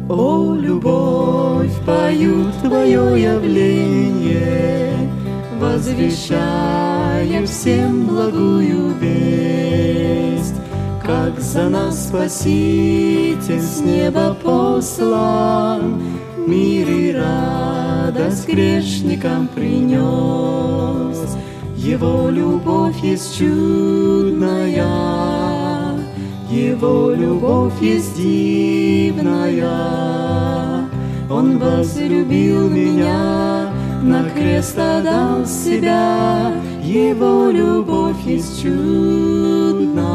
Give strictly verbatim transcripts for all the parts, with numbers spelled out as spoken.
О, любовь, пою Твое явление, возвещая всем благую весть, как за нас Спаситель с неба послан, мир и радость грешникам принес. Его любовь есть чудная, Его любовь есть дивная. Он возлюбил меня, на крест отдал себя, Его любовь есть чудная.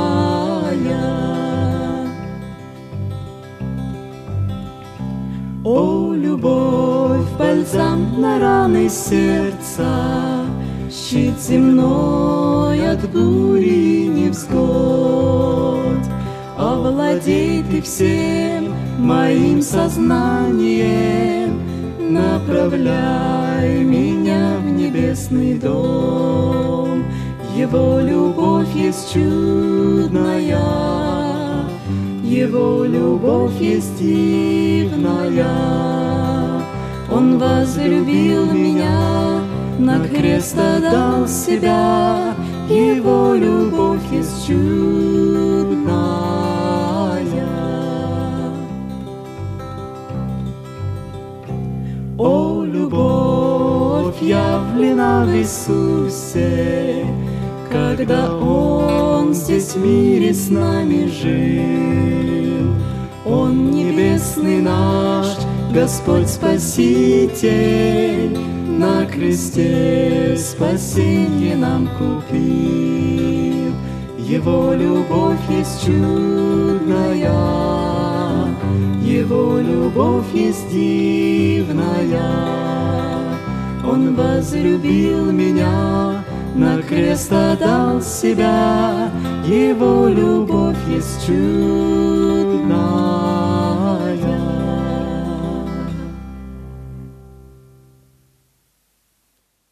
О, любовь, бальзам на раны сердца, щит земной от бури и невзгод. Овладей Ты всем моим сознанием, направляй меня в небесный дом. Его любовь есть чудная, Его любовь есть дивная. Он возлюбил меня, на крест отдал себя, Его любовь есть чудная. О, любовь явлена в Иисусе, когда Он здесь в мире с нами жил. Он небесный наш Господь Спаситель, на кресте спасенье нам купил. Его любовь есть чудная, Его любовь есть дивная. Он возлюбил меня, на крест отдал себя, Его любовь есть чудная.